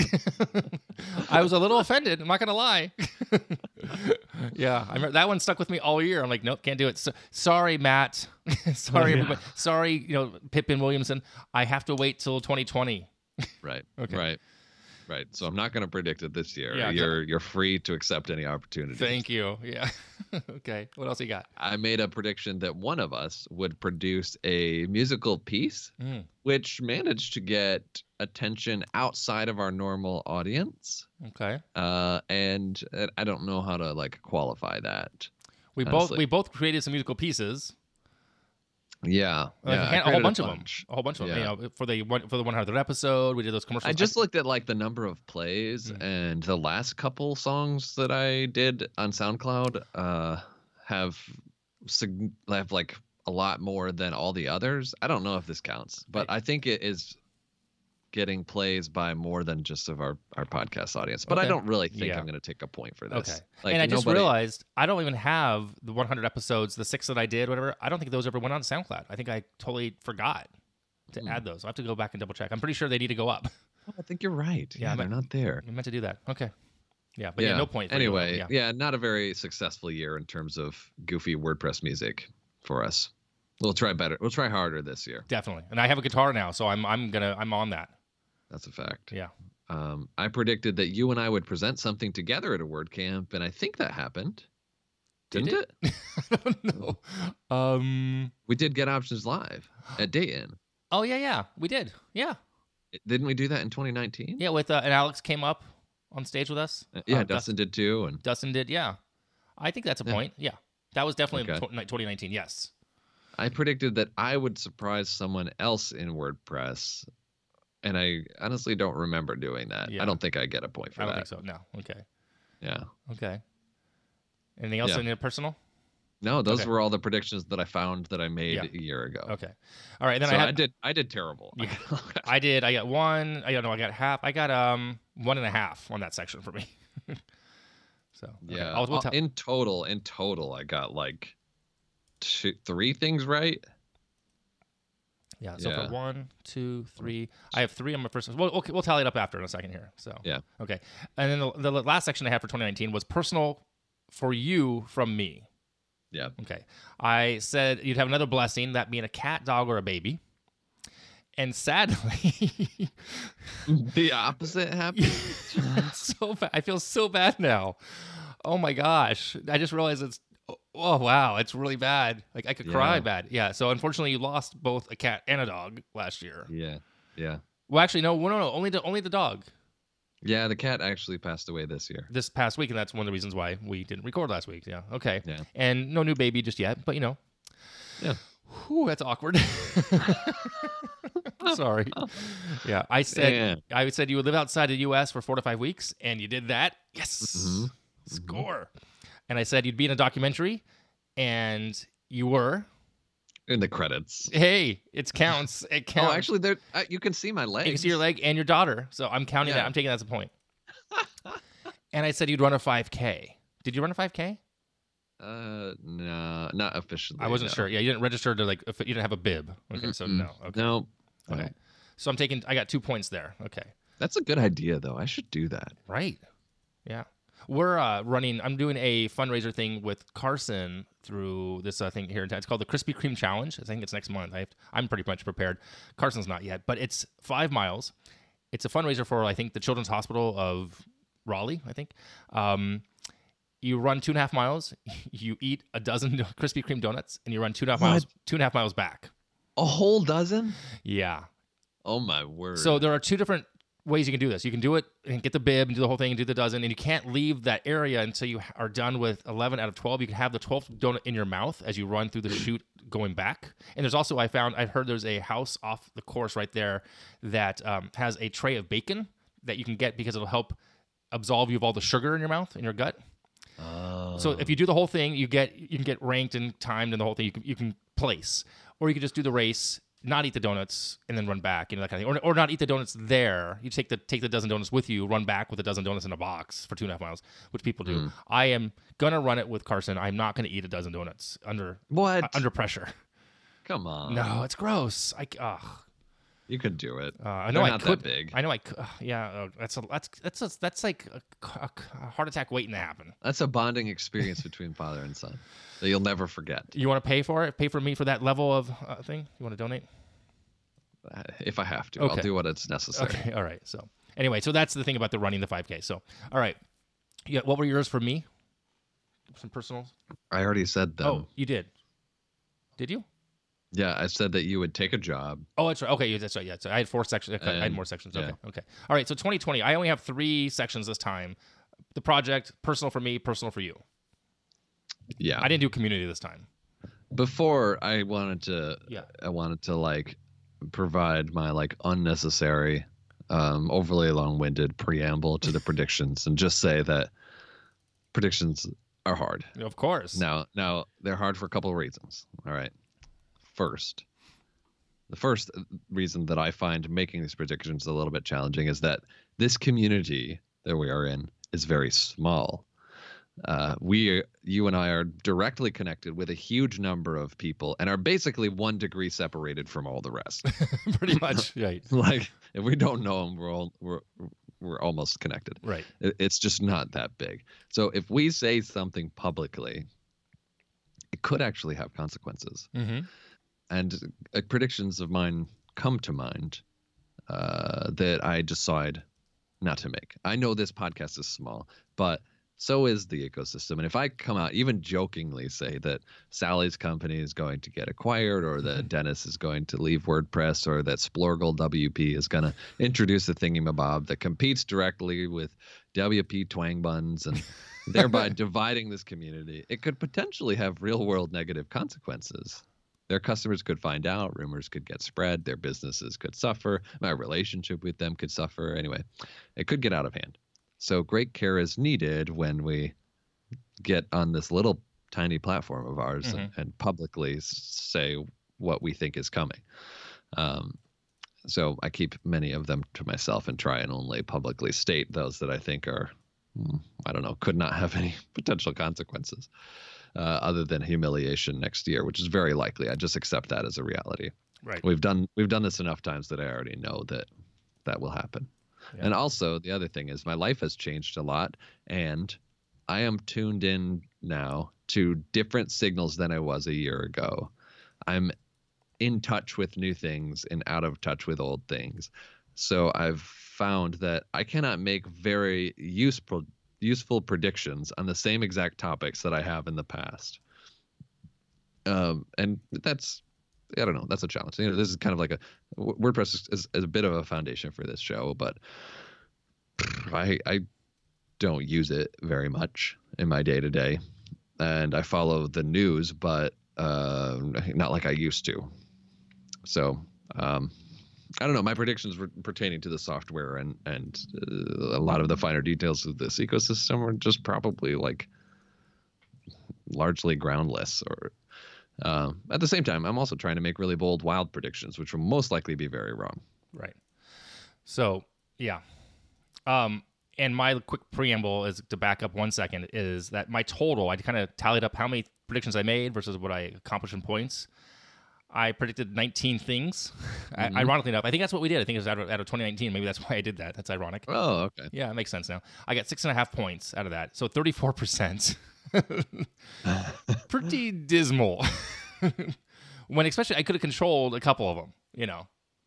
I was a little offended. I'm not gonna lie. yeah, I remember, that one stuck with me all year. I'm like, nope, can't do it. So, sorry, Matt. sorry, Yeah. everybody. Sorry, you know, Pippin Williamson. I have to wait till twenty twenty. Right. Okay. Right. Right. So I'm not going to predict it this year. Yeah, okay. you're you're free to accept any opportunity. Thank you. Yeah. okay. What else you got? I made a prediction that one of us would produce a musical piece Mm, which managed to get attention outside of our normal audience. okay. Uh, and uh, I don't know how to like qualify that. We both Honestly. we both created some musical pieces. Yeah, Like yeah, a, I hand- a whole created bunch, a of bunch. them. A whole bunch of them. Yeah. You know, for the one for the one hundredth episode, we did those commercials. I just looked at like the number of plays, Mm. and the last couple songs that I did on SoundCloud uh, have sig- have like a lot more than all the others. I don't know if this counts, but I think it is getting plays by more than just of our, our podcast audience. But I Okay. don't really think Yeah. I'm going to take a point for this. Okay. Like, and I just nobody- realized I don't even have the one hundred episodes, the six that I did, whatever. I don't think those ever went on SoundCloud. I think I totally forgot to Hmm. add those. I have to go back and double check. I'm pretty sure they need to go up. Oh, I think you're right. Yeah, Yeah, I they're meant- not there. I meant to do that. Okay. Yeah, but yeah, no point. For you. Anyway, yeah. yeah. not a very successful year in terms of goofy WordPress music for us. We'll try better. We'll try harder this year. Definitely. And I have a guitar now, so I'm I'm gonna I'm on that. That's a fact. Yeah. Um, I predicted that you and I would present something together at a WordCamp, and I think that happened. Did Didn't it? it? I don't know. Um. We did Get Options live at Dayton. Oh yeah, yeah, we did. Yeah, Didn't we do that in twenty nineteen? yeah. With uh, and Alex came up on stage with us. Uh, Yeah, Uh, Dustin did too, and Dustin did. Yeah, I think that's a Yeah. point. Yeah, that was definitely Okay. in twenty nineteen. Yes. I predicted that I would surprise someone else in WordPress, and I honestly don't remember doing that. Yeah. I don't think I get a point for I don't that. think so. No. Okay. Yeah. Okay. Anything else Yeah. in your personal? No, those Okay. were all the predictions that I found that I made Yeah. a year ago. Okay. All right. Then so I I, had. did. I did terrible. Yeah. I did. I got one. I don't know. I got half. I got um one and a half on that section for me. so okay. yeah. I'll, we'll Uh, tell- in total, in total, I got like two, three things right. Yeah. So Yeah. for one, two, three, I have three on my first. Well, okay, we'll tally it up after in a second here. So Yeah. okay, and then the, the last section I had for twenty nineteen was personal for you from me. Yeah. Okay, I said you'd have another blessing, that being a cat, dog, or a baby. And sadly, The opposite happened. so bad. I feel so bad now. Oh my gosh! I just realized it's. Oh wow, it's really bad. Like I could cry Yeah. bad. Yeah. So unfortunately, you lost both a cat and a dog last year. yeah. Yeah. Well, actually, no, no, no. Only the only the dog Yeah. The cat actually passed away this year. this past week, and that's one of the reasons why we didn't record last week. Yeah. Okay. Yeah. And no new baby just yet, but you know. Yeah. Whew, that's awkward. Sorry. Yeah. I said Yeah. I said you would live outside the U S for four to five weeks, and you did that. Yes. Mhm. Score. And I said you'd be in a documentary, and you were. In the credits. Hey, it counts. It counts. Oh, actually, there uh, you can see my legs. you can see your leg and your daughter. So I'm counting that. Yeah. I'm taking that as a point. And I said you'd run a five K. Did you run a five K? Uh, no, not officially. I wasn't no. sure. Yeah, you didn't register to like. If you didn't have a bib. Okay, so Mm-mm. no. Okay. No. Okay. No. So I'm taking. I got two points there. Okay. That's a good idea, though. I should do that. Right. Yeah. We're uh, running. I'm doing a fundraiser thing with Carson through this uh, thing here in town. It's called the Krispy Kreme Challenge. I think it's next month. I have, I'm pretty much prepared. Carson's not yet, but it's five miles. It's a fundraiser for I think the Children's Hospital of Raleigh. I think. Um, you run two and a half miles. You eat a dozen Krispy Kreme donuts, and you run two and a half What? miles. Two and a half miles back. A whole dozen? Yeah. Oh my word! So there are two different ways you can do this. You can do it and get the bib and do the whole thing and do the dozen, and you can't leave that area until you are done with eleven out of twelve. You can have the twelfth donut in your mouth as you run through the chute going back. And there's also, I found, I've heard there's a house off the course right there that um, has a tray of bacon that you can get because it'll help absolve you of all the sugar in your mouth, in your gut. Oh. So if you do the whole thing, you get you can get ranked and timed and the whole thing. You can you can place, or you can just do the race, not eat the donuts, and then run back. You know that kind of thing, or, or not eat the donuts there. You take the take the dozen donuts with you, run back with a dozen donuts in a box for two and a half miles, which people do. Mm. I am gonna run it with Carson. I'm not gonna eat a dozen donuts under what? uh, under pressure. Come on. No, it's gross. I ugh. You could do it. Uh, I know They're I not could. that big. I know I could. Uh, yeah, uh, that's a that's that's a, that's like a, a, a heart attack waiting to happen. That's a bonding experience between father and son that you'll never forget. You want to pay for it? Pay for me for that level of uh, thing? You want to donate? Uh, If I have to, Okay. I'll do what it's necessary. Okay, all right. So anyway, so that's the thing about the running the five K. So all right, yeah. What were yours for me? Some personals. I already said them. Oh, you did. Did you? Yeah, I said that you would take a job. Oh, that's right. Okay, yeah, that's right. Yeah, so I had four sections. I had And- more sections. yeah. Okay, okay. All right. So twenty twenty. I only have three sections this time. The project, personal for me, personal for you. Yeah. I didn't do community this time. Before I wanted to Yeah. I wanted to like provide my like unnecessary um overly long-winded preamble to the predictions and just say that predictions are hard. Of course. Now now they're hard for a couple of reasons. All right. First, the first reason that I find making these predictions a little bit challenging is that this community that we are in is very small. Uh, we, you and I, are directly connected with a huge number of people and are basically one degree separated from all the rest. Pretty much. Right. Like, if we don't know them, we're all we're we're almost connected. Right. It- It's just not that big. So if we say something publicly, it could actually have consequences. Mm-hmm. And uh, predictions of mine come to mind uh, that I decide not to make. I know this podcast is small, but so is the ecosystem. And if I come out even jokingly say that Sally's company is going to get acquired, or that Dennis is going to leave WordPress, or that Splorgle W P is going to introduce a thingamabob that competes directly with W P Twang Buns and thereby dividing this community, it could potentially have real world negative consequences. Their customers could find out, rumors could get spread, their businesses could suffer, my relationship with them could suffer. Anyway, it could get out of hand. So great care is needed when we get on this little tiny platform of ours mm-hmm. and, and publicly say what we think is coming. Um, so I keep many of them to myself and try and only publicly state those that I think are, I don't know, could not have any potential consequences uh, other than humiliation next year, which is very likely. I just accept that as a reality. Right. We've done we've done this enough times that I already know that that will happen. Yeah. And also, the other thing is my life has changed a lot, and I am tuned in now to different signals than I was a year ago. I'm in touch with new things and out of touch with old things. So I've found that I cannot make very useful useful predictions on the same exact topics that I have in the past. Um, and that's, I don't know, that's a challenge. You know, this is kind of like a WordPress is, is, is a bit of a foundation for this show, but I I don't use it very much in my day to day, and I follow the news, but uh, not like I used to. So um, I don't know. My predictions were pertaining to the software and and uh, a lot of the finer details of this ecosystem are just probably like largely groundless. Or uh, at the same time, I'm also trying to make really bold, wild predictions, which will most likely be very wrong. Right. So yeah. Um, and my quick preamble is to back up one second is that my total, I kind of tallied up how many predictions I made versus what I accomplished in points. I predicted nineteen things. Mm-hmm. I, ironically enough, I think that's what we did. I think it was out of, out of twenty nineteen. Maybe that's why I did that. That's ironic. Oh, okay. Yeah, it makes sense now. I got six and a half points out of that. So thirty-four percent. Pretty dismal. When especially I could have controlled a couple of them, you know.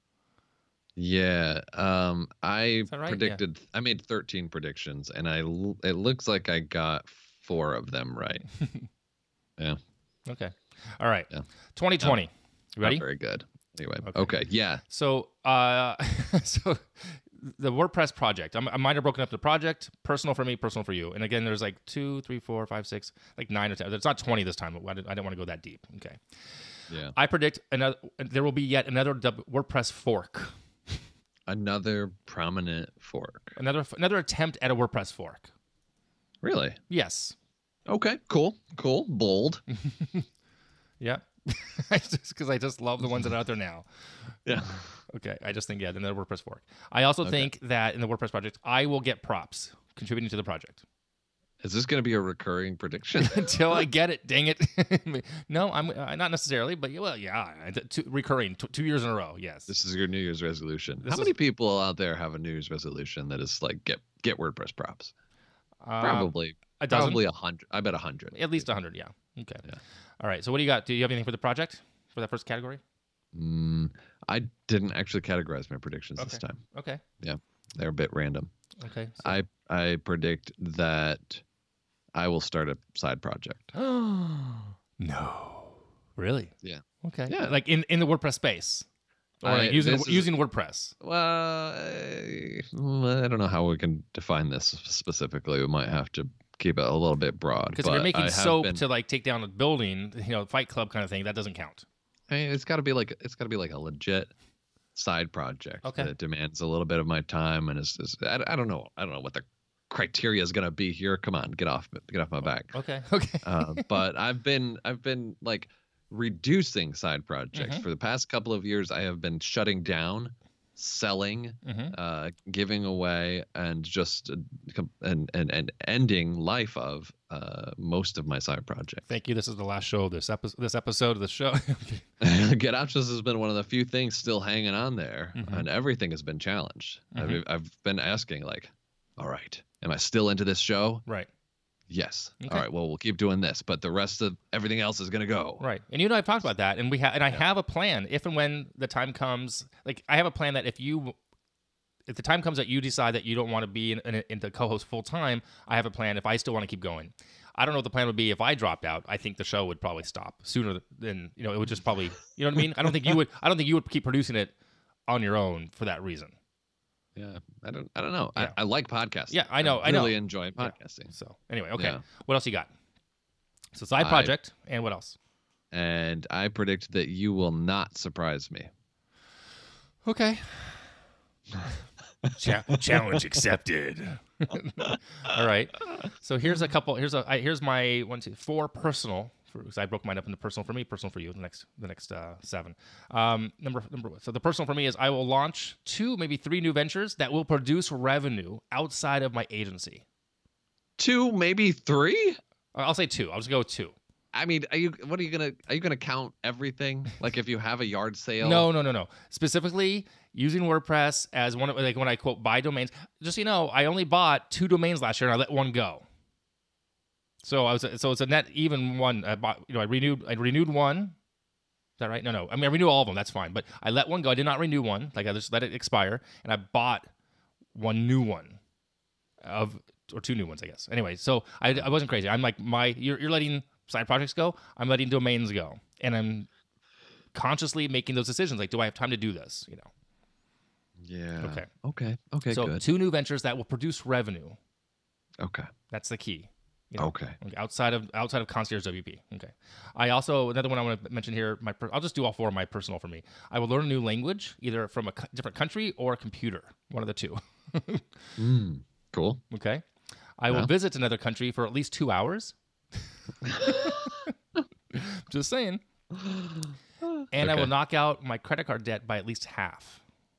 Yeah, um, I right? predicted. Yeah. I made thirteen predictions, and I it looks like I got four of them right. Yeah. Okay. All right. Yeah. twenty twenty. You ready? Not very good. Anyway. Okay. okay yeah. So, uh, so the WordPress project. I'm, I might have broken up the project. Personal for me, personal for you. And again, there's like two, three, four, five, six, like nine or ten. It's not twenty this time. I didn't, I didn't want to go that deep. Okay. Yeah. I predict another. There will be yet another WordPress fork. Another prominent fork. Another another attempt at a WordPress fork. Really? Yes. Okay. Cool. Cool. Bold. Yeah. Just because I just love the ones that are out there now. Yeah. Okay. I just think, yeah, another WordPress fork. I also okay. think that in the WordPress project, I will get props contributing to the project. Is this going to be a recurring prediction? Until I get it, dang it. No, I'm uh, not necessarily, but well, yeah, two, recurring, t- two years in a row, yes. This is your New Year's resolution. This How is, many people out there have a New Year's resolution that is like, get get WordPress props? Uh, Probably. A dozen? Probably a hundred. I bet a hundred. At least a hundred, yeah. Okay. Yeah. All right. So what do you got? Do you have anything for the project for that first category? Mm, I didn't actually categorize my predictions okay. this time. Okay. Yeah, they're a bit random. Okay. So. I I predict that I will start a side project. No. Really? Yeah. Okay. Yeah. Like in, in the WordPress space. Or I, like using is, using WordPress. Well, I, I don't know how we can define this specifically. We might have to keep it a little bit broad. Because if you're making soap been, to like take down a building, you know, Fight Club kind of thing, that doesn't count. I mean, it's got to be like it's got to be like a legit side project okay. that demands a little bit of my time and is, is I, I don't know I don't know what the criteria is going to be here. Come on, get off get off my back. Okay. Okay. uh, but I've been I've been like reducing side projects mm-hmm. for the past couple of years. I have been shutting down, selling, mm-hmm. uh, giving away, and just uh, and, and and ending life of uh, most of my side projects. Thank you. This is the last show of this episode. This episode of the show. Get Options has been one of the few things still hanging on there, mm-hmm. and everything has been challenged. Mm-hmm. I've I've been asking like, all right, am I still into this show? Right. Yes. Okay. All right. Well, we'll keep doing this, but the rest of everything else is going to go. Right. And you and I have talked about that, and we have, and I yeah. have a plan if and when the time comes. Like I have a plan that if you, if the time comes that you decide that you don't want to be in, in, in the co-host full time, I have a plan. If I still want to keep going, I don't know what the plan would be if I dropped out. I think the show would probably stop sooner than, you know, it would just probably, you know what I mean? I don't think you would. I don't think you would keep producing it on your own for that reason. Yeah, I don't. I don't know. Yeah. I, I like podcasting. Yeah, I know. I I know. really enjoy podcasting. Yeah. So anyway, okay. Yeah. What else you got? So side I- project and what else? And I predict that you will not surprise me. Okay. Cha- challenge accepted. All right. So here's a couple. Here's a. I, here's my one, two, four personal. Because I broke mine up into personal for me, personal for you. The next, the next uh, seven. Um, number, number. So the personal for me is I will launch two, maybe three new ventures that will produce revenue outside of my agency. Two, maybe three. I'll say two. I'll just go with two. I mean, are you? What are you gonna? Are you gonna count everything? Like if you have a yard sale? No, no, no, no. Specifically using WordPress as one of, like when I quote buy domains. Just so you know, I only bought two domains last year and I let one go. So I was so it's a net even one. I bought, you know, I renewed I renewed one. Is that right? No, no. I mean I renew all of them. That's fine. But I let one go. I did not renew one. Like I just let it expire, and I bought one new one, of or two new ones, I guess. Anyway, so I, I wasn't crazy. I'm like my you're you're letting side projects go. I'm letting domains go, and I'm consciously making those decisions. Like, do I have time to do this? You know. Yeah. Okay. Okay. Okay. So good. two new ventures that will produce revenue. Okay. That's the key. You know, Okay. okay, outside of outside of concierge W P. Okay. I also another one I want to mention here. My per, I'll just do all four of my personal for me. I will learn a new language, either from a co- different country or a computer. One of the two. Mm, cool. Okay. I will Yeah. visit another country for at least two hours. Just saying. And I Okay. will knock out my credit card debt by at least half.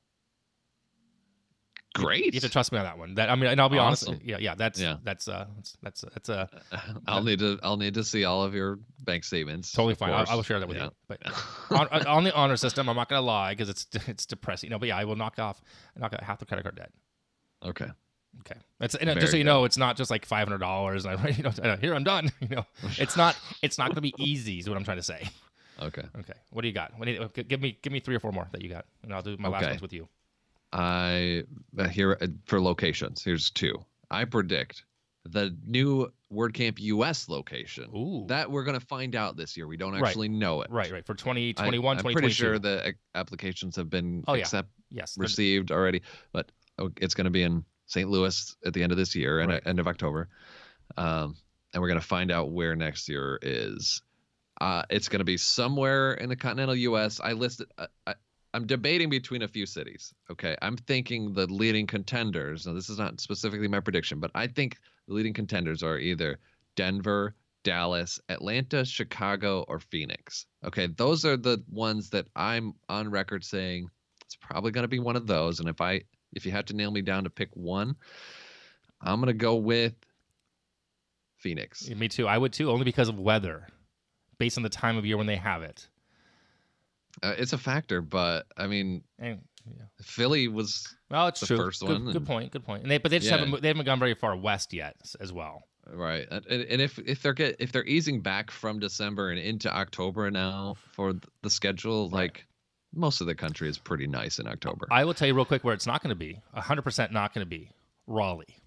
Great. You have to trust me on that one. That I mean, and I'll be Awesome. honest. Yeah, yeah. That's Yeah. that's uh that's that's that's uh I'll need to. I'll need to see all of your bank statements. totally of fine. I, course. I will share that with Yeah. you. But on, on the honor system, I'm not gonna lie because it's it's depressing. No, but yeah, I will knock off knock out half the credit card debt. Okay. Okay, that's and uh, Very just so you good. know, it's not just like five hundred dollars. And I, you know, uh, here I'm done. You know, it's not it's not gonna be easy. Is what I'm trying to say. Okay. Okay, what do you got? What do you, give me give me three or four more that you got, and I'll do my last Okay. ones with you. I uh, here uh, for locations. Here's two. I predict the new WordCamp U S location Ooh, that we're gonna find out this year. We don't Right. actually know it. right, right for twenty I- twenty-one, I'm twenty pretty twenty-two. sure the uh, applications have been Oh, yeah. accept, Yes, they're- received already, but oh, it's going to be in Saint Louis at the end of this year and Right. end of October. Um, and we're going to find out where next year is. Uh, it's going to be somewhere in the continental U S. I listed. Uh, I, I'm debating between a few cities. Okay, I'm thinking the leading contenders. Now, this is not specifically my prediction, but I think the leading contenders are either Denver, Dallas, Atlanta, Chicago, or Phoenix. Okay, those are the ones that I'm on record saying it's probably going to be one of those. And if I, if you had to nail me down to pick one, I'm going to go with Phoenix. Me too. I would too, only because of weather, based on the time of year when they have it. Uh, it's a factor, but I mean, And, yeah. Philly was Well, it's The true. first good, one, good and- point. Good point. And they, but they just Yeah. haven't. They haven't gone very far west yet, s- as well. right, and, and if if they're get if they're easing back from December and into October now for th- the schedule, like most of the country is pretty nice in October. I will tell you real quick where it's not going to be. A hundred percent not going to be Raleigh.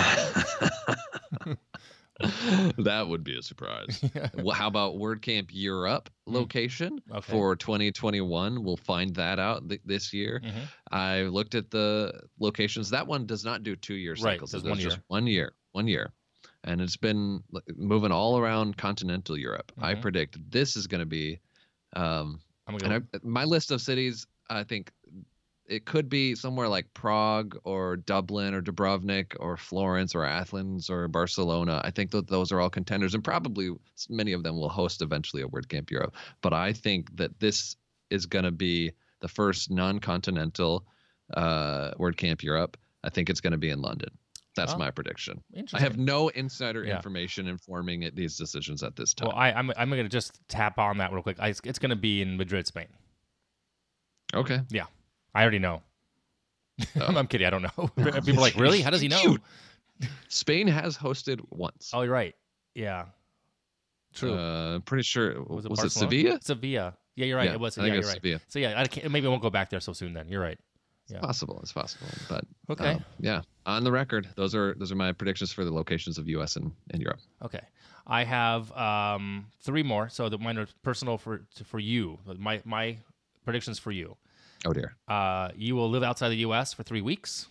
That would be a surprise. Well, how about WordCamp Europe location Hmm. Okay. for twenty twenty-one? We'll find that out th- this year. Mhm. I looked at the locations. That one does not do two-year Right, cycles. does It does one just year. one year. One year. And it's been like, moving all around continental Europe. I Mhm. predict this is going to be um, I'm gonna and go. I, my list of cities, I think it could be somewhere like Prague or Dublin or Dubrovnik or Florence or Athens or Barcelona. I think that those are all contenders, and probably many of them will host eventually a WordCamp Europe. But I think that this is going to be the first non-continental uh, WordCamp Europe. I think it's going to be in London. That's Oh, my prediction. I Interesting. have no insider Yeah. information informing it, these decisions at this time. Well, I, I'm I'm going to just tap on that real quick. I, it's going to be in Madrid, Spain. okay. I already know. Oh. I'm kidding. I don't know. People are like, really? How does he know? Cute. Spain has hosted once. Oh, you're right. Yeah. True. Uh, I'm pretty sure. Was, it, Barcelona? Sevilla? Sevilla. Yeah, you're right. Yeah, it was. I think Yeah, it you're was right. Sevilla. So yeah, I can't, maybe I won't go back there so soon. Then you're right. Yeah. Possible. It's possible. But Okay. um, yeah, on the record, those are those are my predictions for the locations of U S and, and Europe. Okay. I have um, three more. So the mine are personal for for you. My my predictions for you. Oh dear. Uh, you will live outside the U S for three weeks.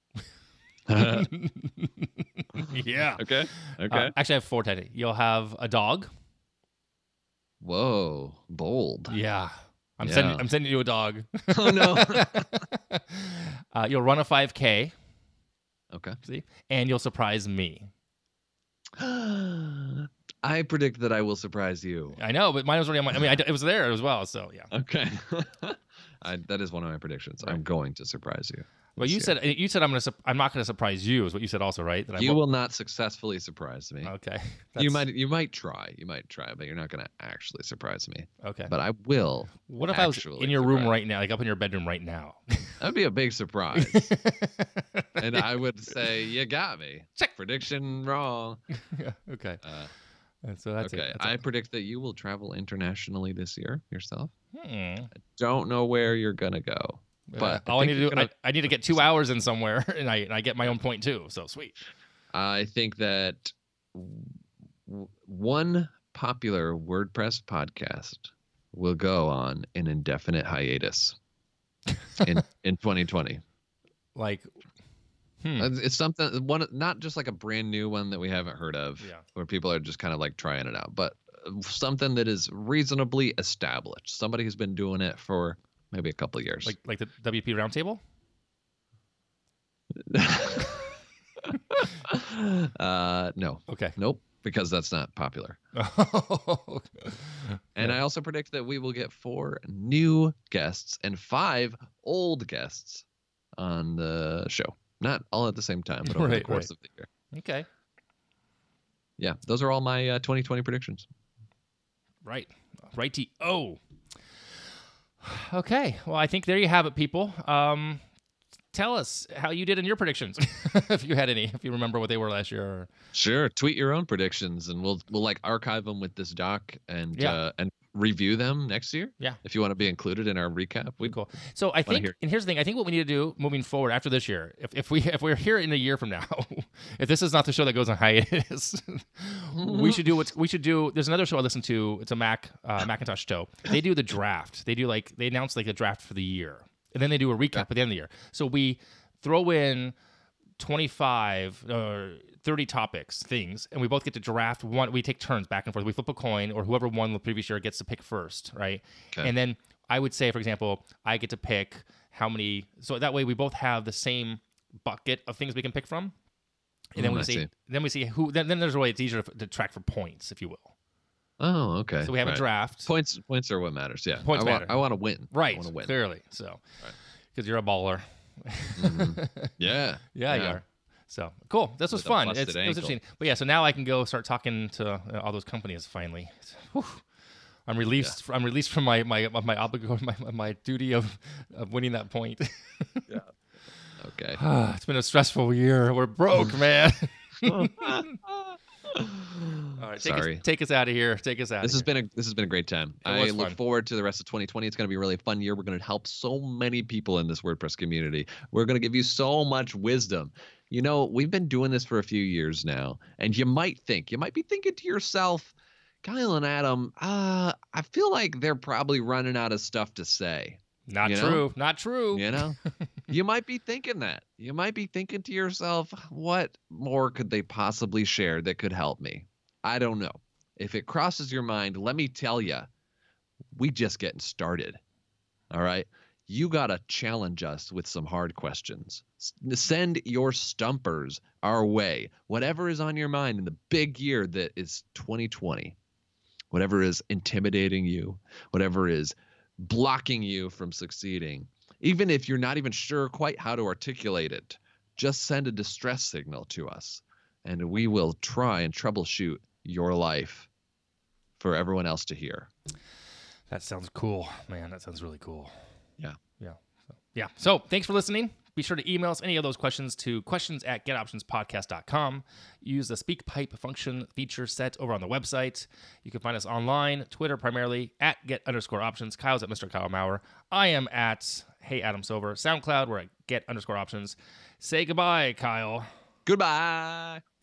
Yeah. Okay. Okay. Uh, actually, I have four today. You'll have a dog. Whoa. Bold. Yeah. I'm Yeah. sending I'm sending you a dog. Oh no. uh, you'll run a five K. Okay. See, and you'll surprise me. I predict that I will surprise you. I know, but mine was already on my. I mean, I, it was there as well. So yeah. Okay. I, that is one of my predictions. Right. I'm going to surprise you. Well, you this year. said you said I'm gonna. sup- I'm not gonna surprise you. Is what you said also, right? That I You won't- will not successfully surprise me. Okay. You That's- might you might try. You might try, but you're not going to actually surprise me. Okay. But I will. What if I was actually in your room surprise. right now, like up in your bedroom right now? That'd be a big surprise. And I would say, you got me. Check. Prediction wrong. Yeah, okay. Uh, And so that's okay. it. That's I it. predict that you will travel internationally this year yourself. Hmm. Don't know where you're going to go. But all I think need to you're do, gonna- I, I need to get two hours in somewhere, and I and I get my own point too. So sweet. I think that w- one popular WordPress podcast will go on an indefinite hiatus in in twenty twenty. Like, hmm. Uh, It's something one, not just like a brand new one that we haven't heard of, Yeah. where people are just kind of like trying it out, but uh, something that is reasonably established. Somebody who's been doing it for maybe a couple of years. like like the W P Roundtable. uh, no, Okay. nope, because that's not popular. And I also predict that we will get four new guests and five old guests on the show. Not all at the same time, but over the Right, course right. of the year. Okay. Yeah, those are all my uh, twenty twenty predictions. Right. Righty. Oh. Okay. Well, I think there you have it, people. Um, tell us how you did in your predictions, if you had any, if you remember what they were last year. Or... Sure, tweet your own predictions, and we'll we'll like archive them with this doc and Yeah. uh, and review them next year. Yeah. If you want to be included in our recap, we Cool. So I think, hear- and here's the thing: I think what we need to do moving forward after this year, if, if we if we're here in a year from now, if this is not the show that goes on hiatus, we should do what's we should do. There's another show I listen to. It's a Mac uh, Macintosh show. They do the draft. They do like they announce like the draft for the year, and then they do a recap at the end of the year. So we throw in twenty-five or thirty topics, things, and we both get to draft one. We take turns back and forth. We flip a coin, or whoever won the previous year gets to pick first, right? Okay. And then I would say, for example, I get to pick how many. So that way, we both have the same bucket of things we can pick from. And then Mm, we I see, see. then we see who. Then, then there's a way it's easier to, to track for points, if you will. Oh, okay. So we have Right. a draft, Points points are what matters. Yeah. Points I want, matter. I want to win. I right? want to win. Clearly, so Right. because you're a baller. Mhm. Yeah. Yeah, you are. So cool. This was With a fun. busted It's, it was ankle. interesting. But yeah, so now I can go start talking to uh, all those companies finally. Whew. I'm released. I'm released from my my my oblig- my, my duty of, of winning that point. Okay. It's been a stressful year. We're broke, man. All right, take Sorry. us, take us out of here. Take us out. This of has been a this has been a great time. It I was look fun. forward to the rest of twenty twenty. It's going to be a really fun year. We're going to help so many people in this WordPress community. We're going to give you so much wisdom. You know, we've been doing this for a few years now, and you might think, you might be thinking to yourself, Kyle and Adam, uh, I feel like they're probably running out of stuff to say. Not you know? true. Not true. You know, you might be thinking that. You might be thinking to yourself, what more could they possibly share that could help me? I don't know. If it crosses your mind, let me tell you, we just getting started. All right. You got to challenge us with some hard questions. S- Send your stumpers our way. Whatever is on your mind in the big year that is twenty twenty, whatever is intimidating you, whatever is blocking you from succeeding, even if you're not even sure quite how to articulate it, just send a distress signal to us, and we will try and troubleshoot your life for everyone else to hear. That sounds cool, man. That sounds really cool. Yeah. Yeah. So, yeah. So thanks for listening. Be sure to email us any of those questions to questions at get options podcast dot com. Use the SpeakPipe function feature set over on the website. You can find us online, Twitter primarily, at get underscore options. Kyle's at Mister Kyle Maurer. I am at Hey Adam Silver. SoundCloud, we're at Get underscore options. Say goodbye, Kyle. Goodbye.